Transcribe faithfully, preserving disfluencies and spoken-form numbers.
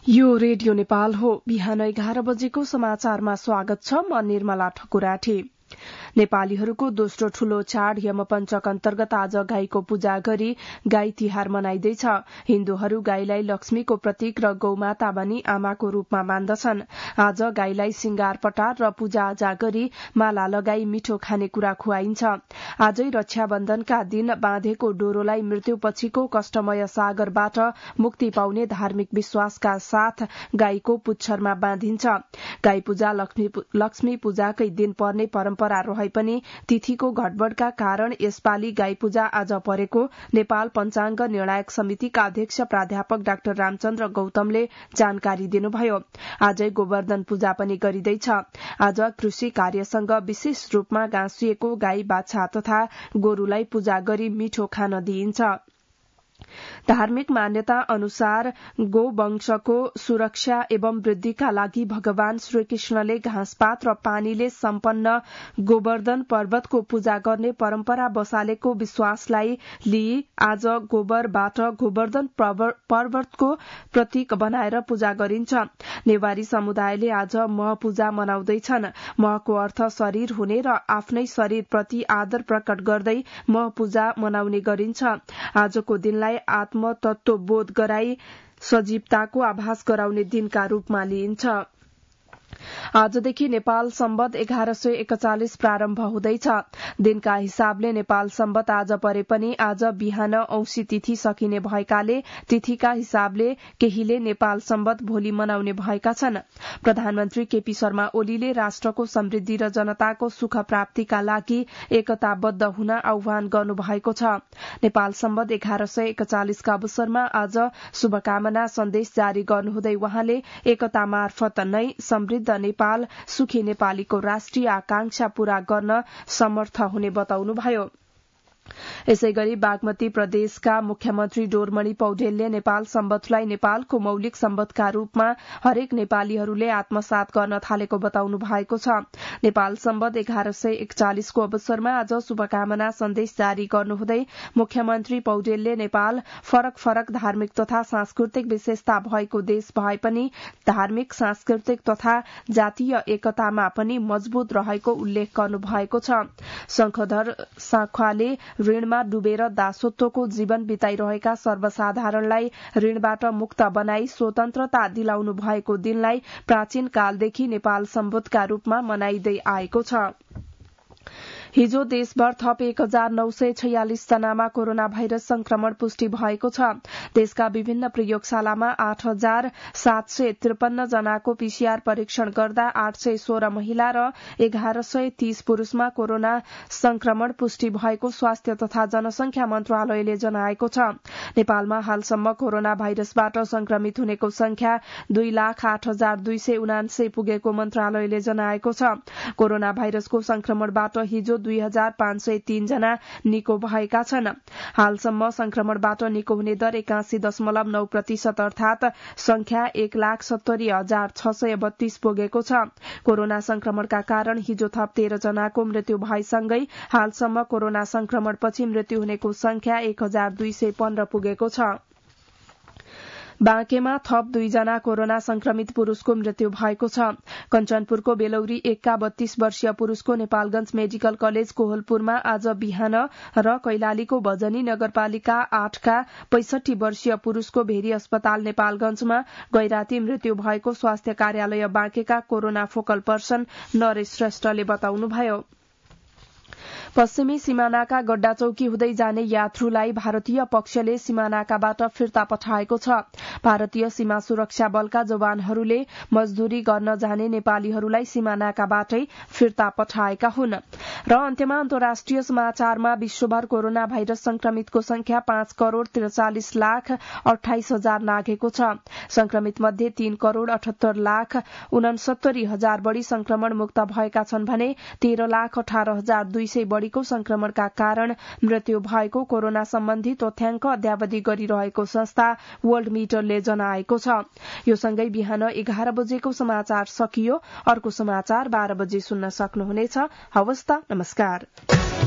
यो रेडियो नेपाल हो। बिहान एघार बजेको समाचारमा स्वागत छ। म निर्मला ठकुराठी। नेपालीहरूको दोस्रो ठूलो चाड यमपञ्चक अन्तर्गत आज गाईको पूजा गरी गाई तिहार मनाइँदैछ। हिन्दूहरू गाईलाई लक्ष्मीको प्रतीक र गौमाता बनी आमाको रूपमा मान्दछन्। आज गाईलाई श्रृंगार पटार र पूजाआजा गरी माला लगाई मिठो खानेकुरा खुवाइन्छ। आजै रक्षाबन्धनका दिन बाँधेको डोरोलाई मृत्युपछिको कष्टमय सागरबाट मुक्ति पाउने धार्मिक विश्वासका साथ गाईको पुच्छरमा बाँधिन्छ। गाई पूजा लक्ष्मी पूजाकै दिन पर्ने परम्परा रहे पनि तिथिको गडबडका कारण यसपालि गाई पूजा आज परेको नेपाल पञ्चाङ्ग निर्णायक समितिका अध्यक्ष प्राध्यापक डाक्टर रामचन्द्र गौतमले जानकारी दिनुभयो। आजै गोवर्धन पूजा पनि गरिँदैछ। आज कृषि कार्यसँग विशेष रूपमा गाँसिएको गाई बाछा तथा गोरूलाई पूजा गरी मिठो खान दिइन्छ। धार्मिक मान्यता अनुसार गोवंशको सुरक्षा एवं वृद्धिका लागि भगवान श्रीकृष्णले घाँसपात र पानीले सम्पन्न गोवर्धन पर्वतको पूजा गर्ने परम्परा बसालेको विश्वासलाई लिई आज गोबरबाट गोवर्धन पर्वतको प्रतीक बनाएर पूजा गरिन्छ। नेवारी समुदायले आज मह पूजा मनाउँदैछन्। महको अर्थ शरीर हुने र आफ्नै शरीरप्रति आदर प्रकट गर्दै मह पूजा मनाउने गरिन्छ। आजको दिनलाई आत्मतत्व बोध गराई सजीवताको आभास गराउने दिनका रूपमा लिइन्छ। आजदेखि नेपाल सम्बत एघार सय एकचालिस प्रारम्भ हुँदैछ। दिनका हिसाबले नेपाल सम्बत आज परे पनि आज बिहान औंसी तिथि सकिने भएकाले तिथिका हिसाबले केहीले नेपाल सम्बत भोलि मनाउने भएका छन्। प्रधानमन्त्री केपी शर्मा ओलीले राष्ट्रको समृद्धि र जनताको सुख प्राप्तिका लागि एकताबद्ध हुन आह्वान गर्नुभएको छ। नेपाल सम्बत एघार सय एकचालिसका अवसरमा आज शुभकामना सन्देश जारी गर्नुहुँदै वहाँले एकता मार्फत नै समृद्ध नेपाल सुखी नेपालीको राष्ट्रिय आकांक्षा पूरा गर्न समर्थ हुने बताउनुभयो। यसै गरी बागमती प्रदेशका मुख्यमन्त्री डोरमणि पौडेलले नेपाल सम्बतलाई नेपालको मौलिक सम्बतका रूपमा हरेक नेपालीहरूले आत्मसात गर्न थालेको बताउनु भएको छ। नेपाल सम्बत एघार सय एकचालिसको अवसरमा आज शुभकामना सन्देश जारी गर्नुहुँदै मुख्यमन्त्री पौडेलले नेपाल फरक फरक धार्मिक तथा सांस्कृतिक विशेषता भएको देश भए पनि धार्मिक सांस्कृतिक तथा जातीय एकतामा पनि मजबूत रहेको उल्लेख गर्नु भएको छ। शंखधर साख्वाले ऋणमा डुबेर दासत्वको जीवन बिताइरहेका सर्वसाधारणलाई ऋणबाट मुक्त बनाई स्वतन्त्रता दिलाउनु भएको दिनलाई प्राचीन कालदेखि नेपाल सम्बतका रूपमा मनाइँदै आएको छ। हिजो देशभर थप एक हजार नौ सय छयालिस जनामा कोरोना भाइरस संक्रमण पुष्टि भएको छ। देशका विभिन्न प्रयोगशालामा आठ हजार सात सय त्रिपन्न जनाको पीसीआर परीक्षण गर्दा आठ सय सोह्र महिला र एघार सय तीस पुरूषमा कोरोना संक्रमण पुष्टि भएको स्वास्थ्य तथा जनसंख्या मन्त्रालयले जनाएको छ। नेपालमा हालसम्म कोरोना भाइरसबाट संक्रमित हुनेको संख्या दुई लाख आठ हजार दुई सय उनान्सय पुगेको मन्त्रालयले जनाएको छ। कोरोना भाइरसको संक्रमणबाट हिजो दुई हजार पाँच सय तीन जना निको भएका छन्। हालसम्म संक्रमणबाट निको हुने दर एकासी दशमलव नौ प्रतिशत अर्थात संख्या एक लाख सत्तरी हजार छ सय बत्तीस पुगेको छ। कोरोना संक्रमणका कारण हिजो थप तेह्र जनाको मृत्यु भएसँगै हालसम्म कोरोना संक्रमणपछि मृत्यु हुनेको संख्या एक हजार दुई सय पन्ध्र पुगेको छ। बाँकेमा थप दुईजना कोरोना संक्रमित पुरूषको मृत्यु भएको छ। कञ्चनपुरको बेलौरी एकका बत्तीस वर्षीय पुरूषको नेपालगंज मेडिकल कलेज कोहलपुरमा आज बिहान र कैलालीको भजनी नगरपालिका आठका पैंसठी वर्षीय पुरूषको भेरी अस्पताल नेपालगंजमा गैराती मृत्यु भएको स्वास्थ्य कार्यालय बाँकेका कोरोना फोकल पर्सन नरेश श्रेष्ठले बताउनुभयो। पश्चिमी सिमानाका गड्डा चौकी हुँदै जाने यात्रुलाई भारतीय पक्षले सिमानाकाबाट फिर्ता पठाएको छ। भारतीय सीमा सुरक्षा बलका जवानहरूले मजदूरी गर्न जाने नेपालीहरूलाई सिमानाकाबाटै फिर्ता पठाएका हुन्। र अन्त्यमा अन्तर्राष्ट्रिय समाचारमा विश्वभर कोरोना भाइरस संक्रमितको संख्या पाँच करोड़ त्रिचालिस लाख अठाइस हजार नाघेको छ। संक्रमित मध्ये तीन करोड़ अठहत्तर लाख उनसत्तरी हजार बढ़ी संक्रमण मुक्त भएका छन् भने तेह्र लाख अठार हजार दुई सय बढ़ीको संक्रमणका कारण मृत्यु भएको कोरोना सम्बन्धी तथ्याङ्क अद्यावधि गरिरहेको संस्था वर्ल्ड मिटरले जनाएको छ। यो सँगै बिहान एघार बजेको समाचार सकियो। अर्को समाचार बाह्र बजे सुन्न सक्नुहुनेछ। हवस् त, नमस्कार।